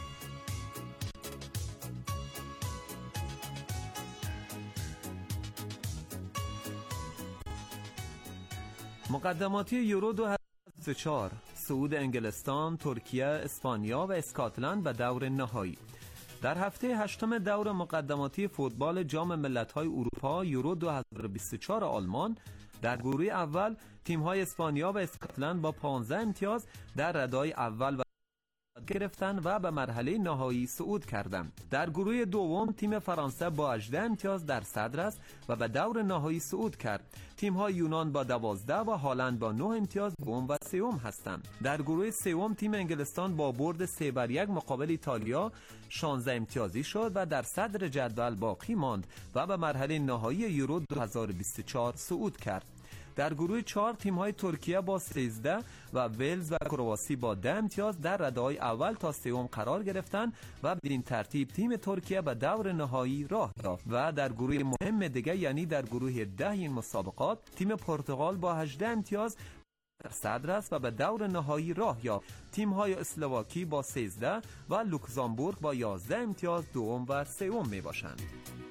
مقدماتی یورو دو هزار و بیست و چهار، صعود انگلستان، ترکیه، اسپانیا و اسکاتلند به دور نهایی. در هفته هشتم دور مقدماتی فوتبال جام ملت‌های اروپا یورو دو هزار و بیست و چهار آلمان در گروه اول تیم‌های اسپانیا و اسکاتلند با پانزده امتیاز در رده‌های اول و گرفتن و به مرحله نهایی صعود کردند. در گروه دوم تیم فرانسه با هجده امتیاز در صدر است و به دور نهایی صعود کرد. تیم‌های یونان با دوازده و هالند با نه امتیاز دوم و سوم هستند. در گروه سوم تیم انگلستان با برد سه بر یک مقابل ایتالیا شانزده امتیازی شد و در صدر جدول باقی ماند و به مرحله نهایی یورو دو هزار و بیست و چهار صعود کرد. در گروه چهار تیم‌های ترکیه با سیزده و ولز و کرواسی با ده امتیاز در رده‌های اول تا سوم قرار گرفتند و بدین ترتیب تیم ترکیه به دور نهایی راه یافت. و در گروه مهم دیگه یعنی در گروه ده این مسابقات تیم پرتغال با هجده امتیاز در صدر است و به دور نهایی راه یافت. تیم‌های اسلواکی با سیزده و لوکزامبورگ با یازده امتیاز دوم و سوم میباشند.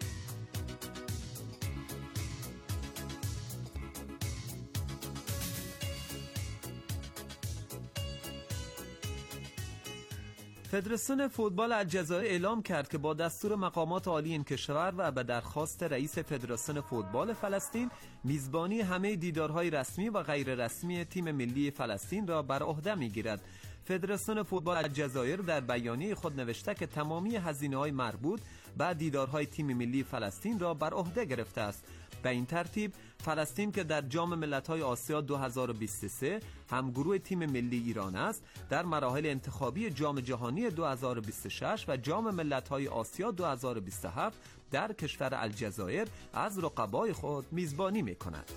فدراسیون فوتبال الجزایر اعلام کرد که با دستور مقامات عالی این کشور و به درخواست رئیس فدراسیون فوتبال فلسطین میزبانی همه دیدارهای رسمی و غیر رسمی تیم ملی فلسطین را بر عهده میگیرد. فدراسیون فوتبال الجزایر در بیانیه خود نوشته که تمامی هزینه‌های مربوط به دیدارهای تیم ملی فلسطین را بر عهده گرفته است. به این ترتیب فلسطین که در جام ملت‌های آسیا دو هزار و بیست و سه همگروه تیم ملی ایران است، در مراحل انتخابی جام جهانی دو هزار و بیست و شش و جام ملت‌های آسیا دو هزار و بیست و هفت در کشور الجزایر از رقبای خود میزبانی می‌کند.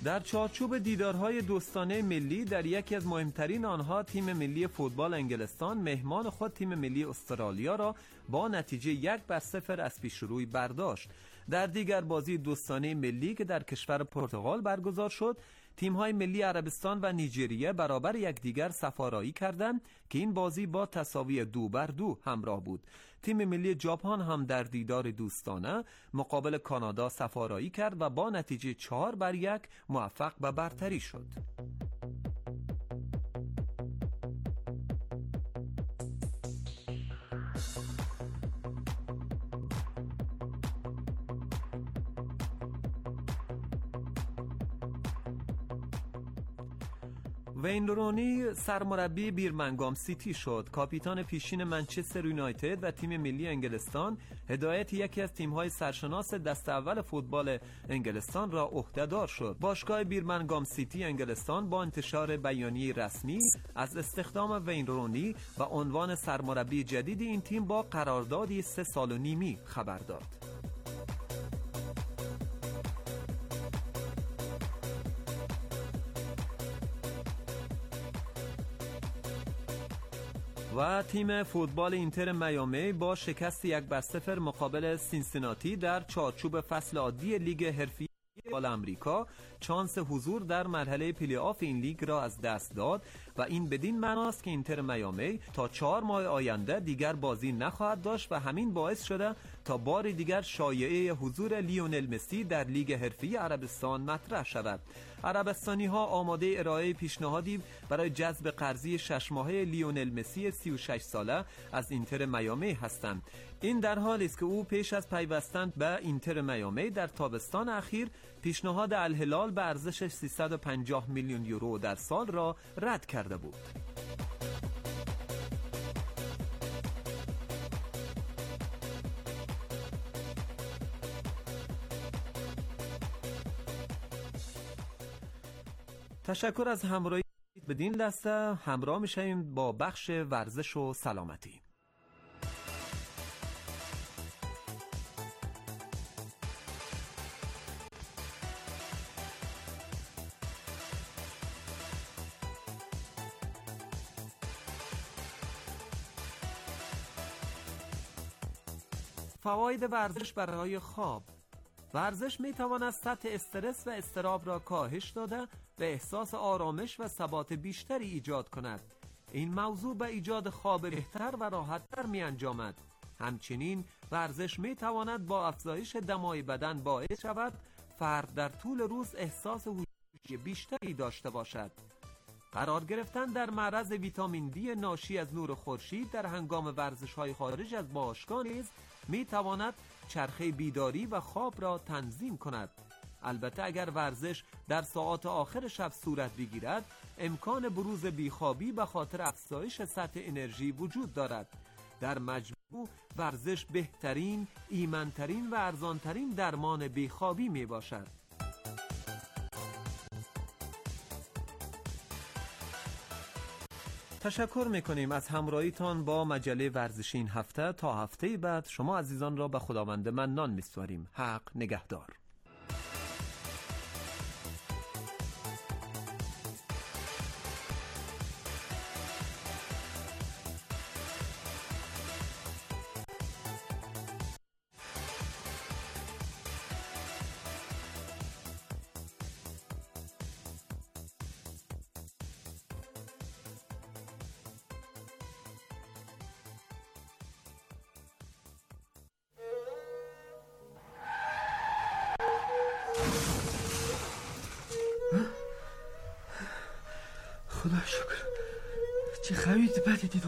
در چارچوب دیدارهای دوستانه ملی در یکی از مهمترین آنها تیم ملی فوتبال انگلستان مهمان خود تیم ملی استرالیا را با نتیجه یک بر صفر از پیشروی برداشت. در دیگر بازی دوستانه ملی که در کشور پرتغال برگزار شد، تیم‌های ملی عربستان و نیجریه برابر یکدیگر صفارایی کردند که این بازی با تساوی دو بر دو همراه بود. تیم ملی ژاپن هم در دیدار دوستانه مقابل کانادا صفارایی کرد و با نتیجه چهار بر یک موفق به برتری شد. وین رونی سرمربی بیرمنگام سیتی شد. کاپیتان پیشین منچستر یونایتد و تیم ملی انگلستان هدایت یکی از تیم‌های سرشناس دست اول فوتبال انگلستان را عهده‌دار شد. باشگاه بیرمنگام سیتی انگلستان با انتشار بیانیه رسمی از استخدام وین رونی و عنوان سرمربی جدید این تیم با قراردادی سه سال و نیمی خبر داد. و تیم فوتبال اینتر میامی با شکست یک بر صفر مقابل سینسیناتی در چارچوب فصل عادی لیگ حرفی فوتبال آمریکا چانس حضور در مرحله پلی آف این لیگ را از دست داد و این بدین معناست که اینتر میامی تا چهار ماه آینده دیگر بازی نخواهد داشت و همین باعث شده تا بار دیگر شایعه حضور لیونل مسی در لیگ حرفی عربستان مطرح شود. عربستانی ها آماده ارائه پیشنهادی برای جذب قرضی شش ماهه لیونل مسی سی و شش ساله از اینتر میامی هستند. این در حالی است که او پیش از پیوستن به اینتر میامی در تابستان اخیر پیشنهاد الهلال به ارزش سیصد و پنجاه میلیون یورو در سال را رد کرده بود. تشکر از همراهی بدین لحظه. همراه میشیم با بخش ورزش و سلامتی. فواید ورزش برای خواب. ورزش می تواند سطح استرس و اضطراب را کاهش داده و احساس آرامش و ثبات بیشتری ایجاد کند. این موضوع به ایجاد خواب بهتر و راحت‌تر می انجامد. همچنین ورزش می تواند با افزایش دمای بدن باعث شود فرد در طول روز احساس هوشیاری بیشتری داشته باشد. قرار گرفتن در معرض ویتامین دی ناشی از نور خورشید در هنگام ورزش‌های خارج از باشگاه نیز می تواند چرخه بیداری و خواب را تنظیم کند. البته اگر ورزش در ساعات آخر شب صورت بگیرد، امکان بروز بیخوابی به خاطر افزایش سطح انرژی وجود دارد. در مجموع ورزش بهترین، ایمن‌ترین و ارزان‌ترین درمان بیخوابی می باشد. تشکر میکنیم از همراهیتان با مجله ورزشی این هفته. تا هفته بعد شما عزیزان را به خداوند منان میسپاریم. حق نگهدار. خدا شکر، چه خوید بدی دیدم.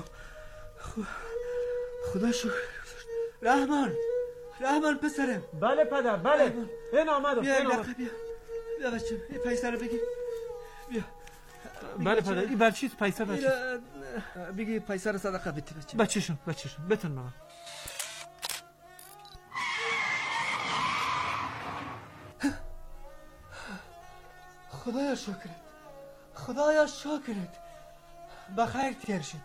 خدا شکر. رحمان، رحمان پسرم. بله پدر، بله. این آمدم. بیا این آمد. بیا بیا بچه، این پیسه رو بگی. بیا. بله پدر، این بر چیز پیسه بچه؟ بگی پیسه رو صدقه بدی بچه. بچه‌شون، بچه‌شون. بتون مامان. خدایا شکرت، خدایا شکرت. بخیر تیر شد.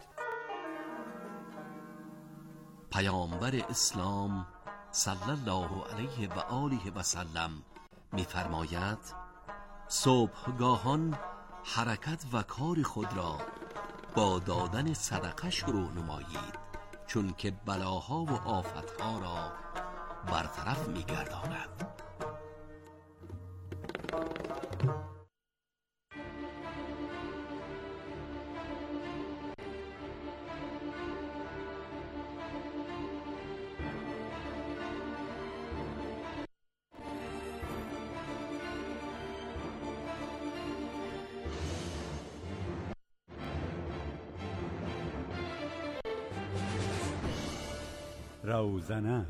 پیامبر اسلام صلی الله علیه و آله و سلم می‌فرماید صبحگاهان حرکت و کار خود را با دادن صدقه شروع نمایید، چون که بلاها و آفتها را برطرف می‌گرداند. روزنه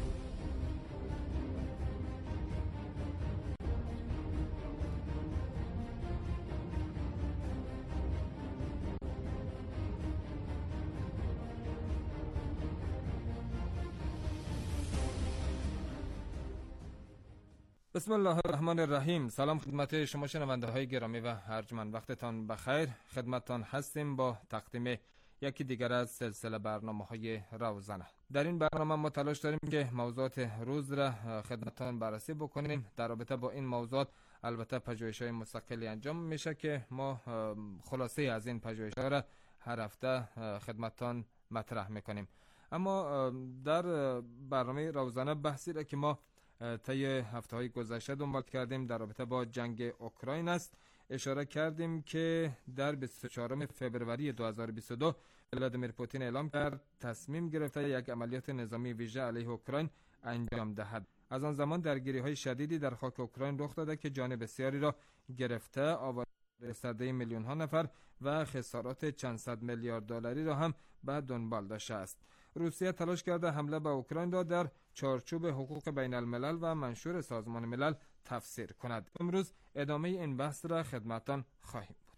بسم الله الرحمن الرحیم. سلام خدمت شما شنونده های گرامی و ارجمند، وقتتان بخیر. خدمتتان هستیم با تقدیم یکی دیگر از سلسله برنامه های روزنه. در این برنامه ما تلاش داریم که موضوعات روز را خدمتتان بررسی بکنیم. در رابطه با این موضوعات البته پژوهش‌های مستقلی انجام میشه که ما خلاصه از این پژوهش‌ها را هر هفته خدمتتان مطرح میکنیم. اما در برنامه روزنه بحثی را که ما طی هفته‌های گذشته دنبال کردیم در رابطه با جنگ اوکراین است. اشاره کردیم که در بیست و چهارم فوریه دو هزار و بیست و دو ولادیمیر پوتین اعلام کرد تصمیم گرفته یک عملیات نظامی ویژه علیه اوکراین انجام دهد. از آن زمان درگیری‌های شدیدی در خاک اوکراین رخ داده که جان بسیاری را گرفته، آواره صده میلیون ها نفر و خسارات چند صد میلیارد دلاری را هم به دنبال داشته است. روسیه تلاش کرده حمله به اوکراین را در چارچوب حقوق بین الملل و منشور سازمان ملل تفسیر کند. امروز ادامه این بحث را خدمتتان خواهیم بود.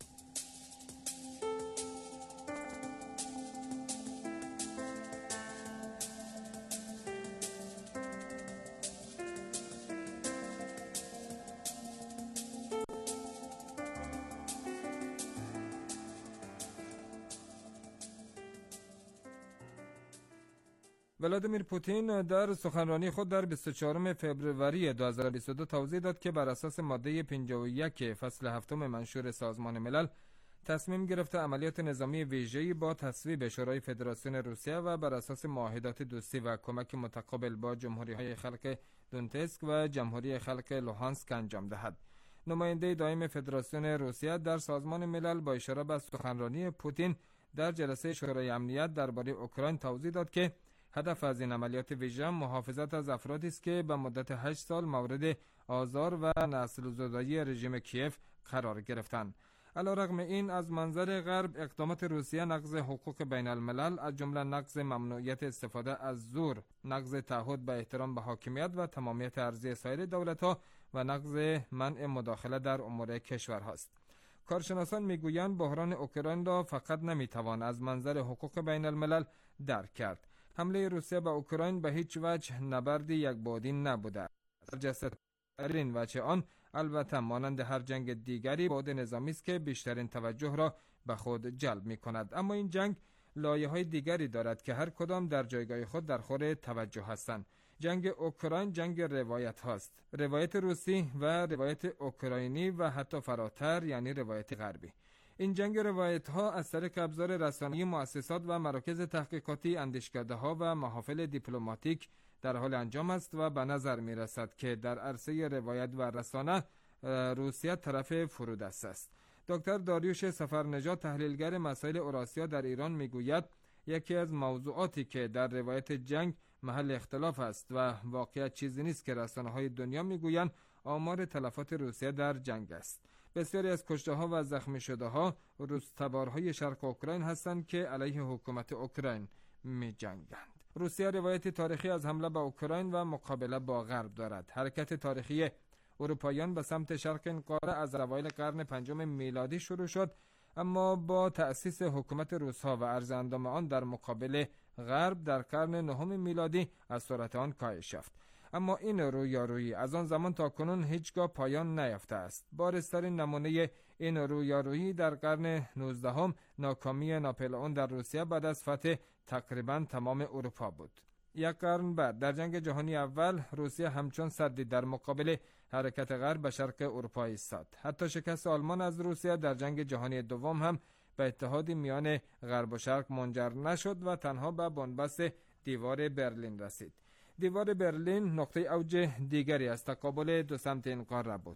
ولادیمیر پوتین در سخنرانی خود در بیست و چهارم فوریه دو هزار و بیست و دو توضیح داد که بر اساس ماده پنجاه و یک فصل هفتم منشور سازمان ملل تصمیم گرفته عملیات نظامی ویژه‌ای با تصویب شورای فدراسیون روسیه و بر اساس معاهدات دوستی و کمک متقابل با جمهوری‌های خلق دونتسک و جمهوری خلق لوهانسک انجام دهد. نماینده دائم فدراسیون روسیه در سازمان ملل با اشاره به سخنرانی پوتین در جلسه شورای امنیت درباره اوکراین توضیح داد که هدف از این عملیات ویژه محافظت از افرادی است که به مدت هشت سال مورد آزار و نسل‌زدایی رژیم کیف قرار گرفتند. علیرغم این از منظر غرب اقدامات روسیه نقض حقوق بین الملل از جمله نقض ممنوعیت استفاده از زور، نقض تعهد به احترام به حاکمیت و تمامیت ارضی سایر دولت‌ها و نقض منع مداخله در امور کشورهاست. کارشناسان میگویند بحران اوکراین را فقط نمیتوان از منظر حقوق بین الملل درک کرد. حمله روسیه به اوکراین به هیچ وجه نبردی یک بعدی نبوده. برجسته‌ترین وجه آن البته مانند هر جنگ دیگری بعد نظامی است که بیشترین توجه را به خود جلب می کند. اما این جنگ لایه‌های دیگری دارد که هر کدام در جایگاه خود در خور توجه هستند. جنگ اوکراین جنگ روایت هاست. روایت روسی و روایت اوکراینی و حتی فراتر یعنی روایت غربی. این جنگ روایت ها از طریق ابزار رسانه‌ای، مؤسسات و مراکز تحقیقاتی، اندیشکده‌ها و محافل دیپلماتیک در حال انجام است و به نظر می رسد که در عرصه روایت و رسانه روسیه طرف فرودست است. دکتر داریوش سفرنژاد تحلیلگر مسائل اوراسیا در ایران می گوید یکی از موضوعاتی که در روایت جنگ محل اختلاف است و واقعیت چیزی نیست که رسانه‌های دنیا می گویند آمار تلفات روسیه در جنگ است. بسیاری از کشته ها و زخمی شده ها روس تبارهای شرق اوکراین هستند که علیه حکومت اوکراین می جنگند. روسیه روایت تاریخی از حمله به اوکراین و مقابله با غرب دارد. حرکت تاریخی اروپاییان به سمت شرق این قاره از اوایل قرن پنجم میلادی شروع شد، اما با تأسیس حکومت روس‌ها و عرض اندام آن در مقابل غرب در قرن نهم میلادی از سرعت آن کاهش یافت. اما این رویارویی از آن زمان تا کنون هیچگاه پایان نیافته است. بارزترین نمونه این رویارویی در قرن نوزدهم ناکامی ناپلئون در روسیه بعد از فتح تقریبا تمام اروپا بود. یک قرن بعد در جنگ جهانی اول روسیه همچون سدی در مقابل حرکت غرب به شرق اروپا ایستاد. حتی شکست آلمان از روسیه در جنگ جهانی دوم هم به اتحادی میان غرب و شرق منجر نشد و تنها به بنبست دیوار برلین رسید. دیوار برلین نقطه اوج دیگری از تقابل دو سمت این قاره بود.